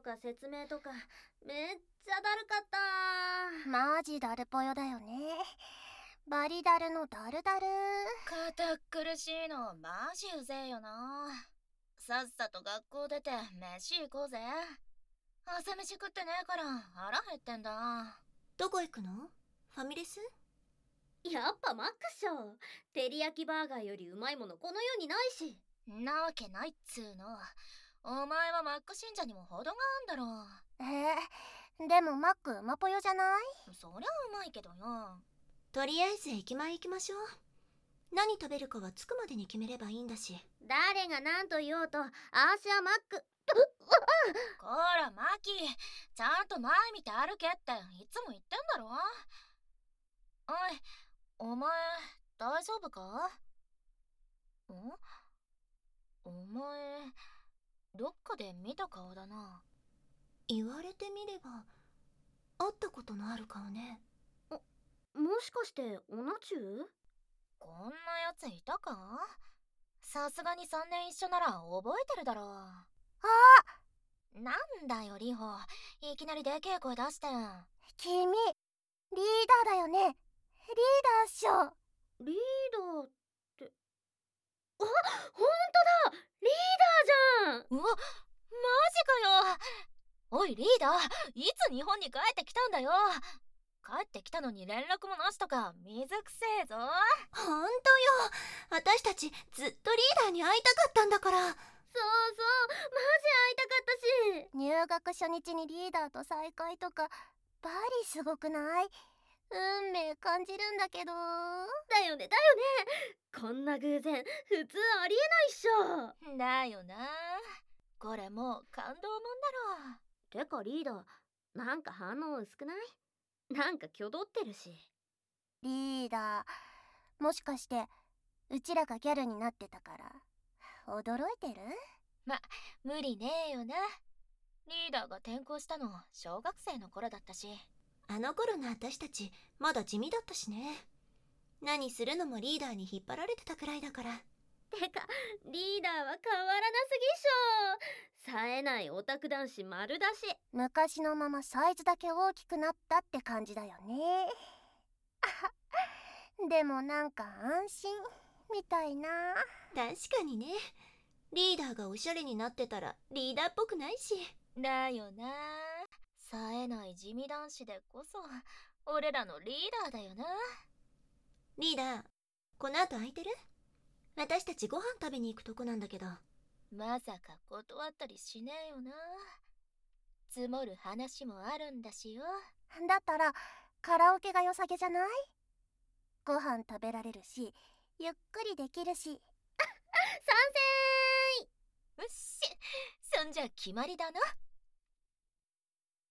か説明とかめっちゃだるかった。 マジだるぽよだよね。バリダルのダルダル。 堅苦しいのマジうぜえよな。さっさと学校出て飯行こうぜ。朝飯食ってねえから腹減ってんだ。 どこ行くの？ファミレス？ やっぱマックっしょ。照り焼きバーガーよりうまいものこの世にないし。 なわけないっつーの。お前はマック信者にも程があんだろ。 でもマックうまぽよじゃない？ そりゃうまいけどよ。 とりあえず駅前行きましょう。何食べるかは着くまでに決めればいいんだし。 誰が何と言おうとあーしはマック。 こらマキ、ちゃんと前見て歩けっていつも言ってんだろ。おい、お前大丈夫か？お前どっかで見た顔だな。 言われてみれば会ったことのある顔ね。 もしかしてオナチュー？ こんなやついたか？さすがに3年一緒なら覚えてるだろう。なんだよリホ、いきなりでけえ声出して。 君、リーダーだよね。リーダーっしょ。 リーダーって、あ、ほんとだ、リーダーじゃん。 うわ、マジかよ。おいリーダー、いつ日本に帰ってきたんだよ。帰ってきたのに連絡もなしとか水くせえぞ。 ほんとよ、私たちずっとリーダーに会いたかったんだから。 そうそう、マジ会いたかったし。 入学初日にリーダーと再会とかバリすごくない？運命感じるんだけど。 だよねだよね、こんな偶然普通ありえないっしょ。 だよな。これもう感動もんだろ。 てかリーダー、なんか反応薄くない？なんか挙動ってるし。 リーダー、もしかしてうちらがギャルになってたから驚いてる？ 無理ねえよな。リーダーが転校したの小学生の頃だったし。 あの頃の私たちまだ地味だったしね。何するのもリーダーに引っ張られてたくらいだから。 てかリーダーは変わらなすぎっしょ。冴えないオタク男子丸出し。 昔のままサイズだけ大きくなったって感じだよね。でもなんか安心みたいな。 確かにね、リーダーがおしゃれになってたらリーダーっぽくないし。 だよな。冴えない地味男子でこそ俺らのリーダーだよな。 リーダー、この後空いてる？私たちご飯食べに行くとこなんだけど。 まさか断ったりしねえよな。積もる話もあるんだしよ。 だったらカラオケが良さげじゃない？ご飯食べられるしゆっくりできるし。 賛成。 うっし、そんじゃ決まりだな。